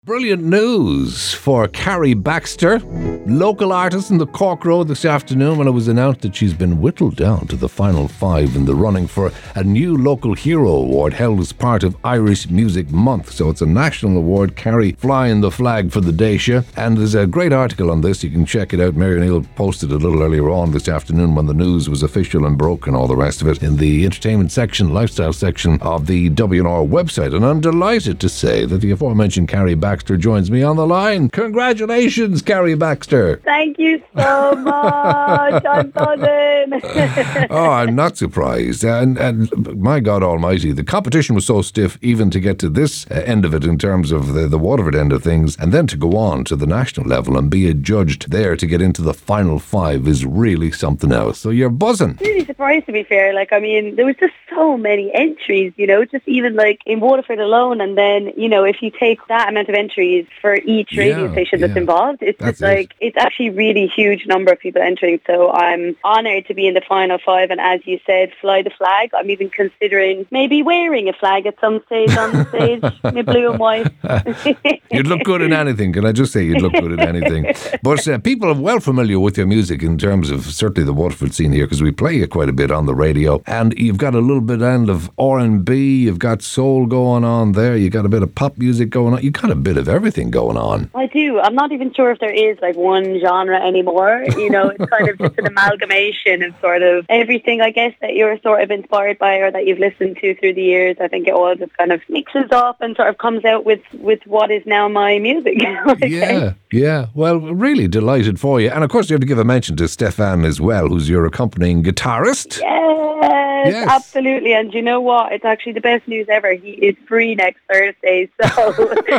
Brilliant news for Carrie Baxter, local artist in the Cork Road this afternoon when it was announced that she's been whittled down to the final 5 in the running for a new Local Hero Award held as part of Irish Music Month. So it's a national award, Carrie flying the flag for the Daoise. And there's a great article on this, you can check it out. Mary O'Neill posted it a little earlier on this afternoon when the news was official and broke and all the rest of it in the entertainment section, lifestyle section of the WNR website. And I'm delighted to say that the aforementioned Carrie Baxter joins me on the line. Congratulations, Carrie Baxter. Thank you so much. I'm buzzing. Oh, I'm not surprised. And my God Almighty, the competition was so stiff even to get to this end of it in terms of the Waterford end of things, and then to go on to the national level and be adjudged there to get into the final 5 is really something else. So you're buzzing. Really surprised, to be fair. There was just so many entries, just even in Waterford alone. And then, if you take that amount of entries for each radio station that's involved, it's it's actually really huge number of people entering. So I'm honoured to be in the final 5, and as you said, fly the flag. I'm even considering maybe wearing a flag at some stage on the stage, in blue and white. You'd look good in anything, can I just say you'd look good in anything. But people are well familiar with your music in terms of certainly the Waterford scene here, because we play it quite a bit on the radio, and you've got a little bit of R&B, you've got soul going on there, you've got a bit of pop music going on, you've got a bit of everything going on. I do. I'm not even sure if there is one genre anymore. It's kind of just an amalgamation of sort of everything, I guess, that you're sort of inspired by or that you've listened to through the years. I think it all just kind of mixes up and sort of comes out with what is now my music. Yeah. Well, really delighted for you. And of course you have to give a mention to Stefan as well, who's your accompanying guitarist. Yes, absolutely. And you know what? It's actually the best news ever. He is free next Thursday. So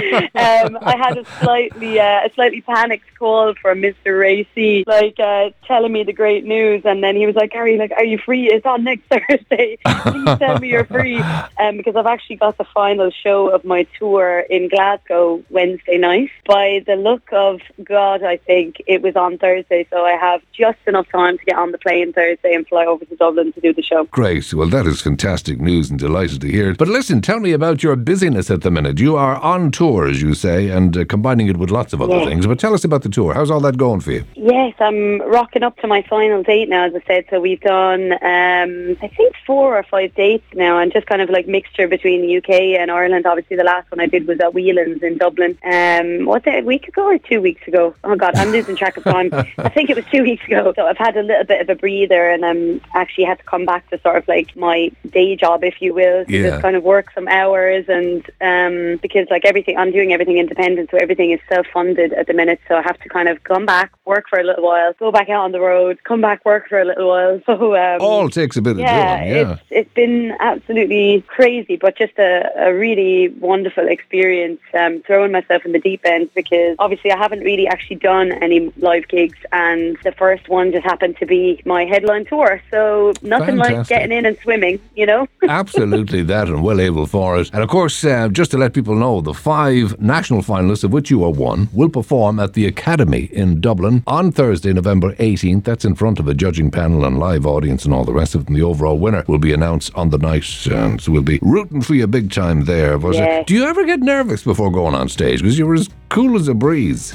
I had a slightly panicked call from Mr. Racy, telling me the great news. And then he was like, Carrie, are you free? It's on next Thursday. Please tell me you're free. Because I've actually got the final show of my tour in Glasgow Wednesday night. By the look of God, I think it was on Thursday. So I have just enough time to get on the plane Thursday and fly over to Dublin to do the show. Great. Well, that is fantastic news and delighted to hear it. But listen, tell me about your busyness at the minute. You are on tour, as you say, and combining it with lots of other things. But tell us about the tour. How's all that going for you? Yes, I'm rocking up to my final date now, as I said. So we've done, I think 4 or 5 dates now, and just kind of mixture between the UK and Ireland. Obviously, the last one I did was at Whelan's in Dublin. Was it a week ago or 2 weeks ago? Oh, God, I'm losing track of time. I think it was 2 weeks ago. So I've had a little bit of a breather, and actually had to come back to sort of my day job, if you will, to just kind of work some hours, and because everything, I'm doing everything independent, so everything is self-funded at the minute, so I have to kind of come back, work for a little while, go back out on the road, come back, work for a little while. So all takes a bit of doing. It's been absolutely crazy, but just a really wonderful experience, throwing myself in the deep end, because obviously I haven't really actually done any live gigs, and the first one just happened to be my headline tour, so nothing like getting in and swimming, Absolutely that, and well able for it. And of course, just to let people know, the 5 national finalists, of which you are one, will perform at the Academy in Dublin on Thursday, November 18th. That's in front of a judging panel and live audience and all the rest of it. And the overall winner will be announced on the night, so we'll be rooting for you big time there. Do you ever get nervous before going on stage? Because you're as cool as a breeze.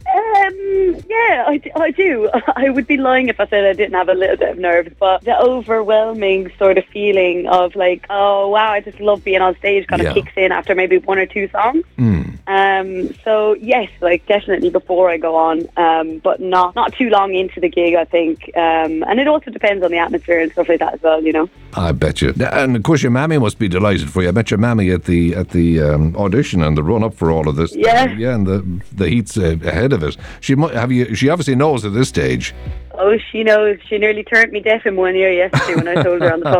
Yeah, I do. I would be lying if I said I didn't have a little bit of nerves, but the overwhelming sort of feeling of oh wow, I just love being on stage kind of kicks in after maybe 1 or 2 songs. So yes, definitely before I go on, but not too long into the gig, I think. And it also depends on the atmosphere and stuff like that as well, I bet you. And of course your mammy must be delighted for you. I bet your mammy at the audition and the run up for all of this. Yeah, and the heats ahead of it. She obviously knows at this stage. Oh, she knows. She nearly turned me deaf in one ear yesterday when I told her on the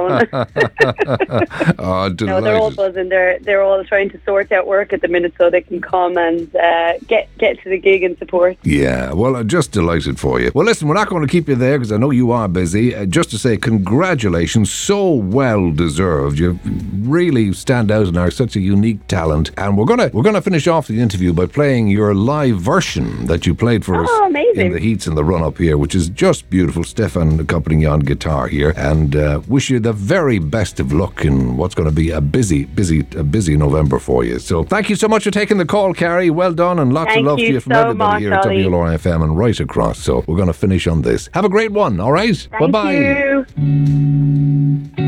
phone. Oh, delighted. No, they're all buzzing. They're all trying to sort out work at the minute so they can come and get to the gig and support. Yeah, well, I'm just delighted for you. Well, listen, we're not going to keep you there because I know you are busy. Just to say congratulations, so well deserved. You really stand out and are such a unique talent. And we're gonna finish off the interview by playing your live version that you played for us amazing. in the heats and the run up here, which is just beautiful. Stefan accompanying you on guitar here, and wish you the very best of luck in what's going to be a busy November for you. So thank you so much for taking the call, Carrie. Well done, and lots of love to you from everybody here at WLRFM and right across. So we're going to finish on this. Have a great one, all right? Thank you.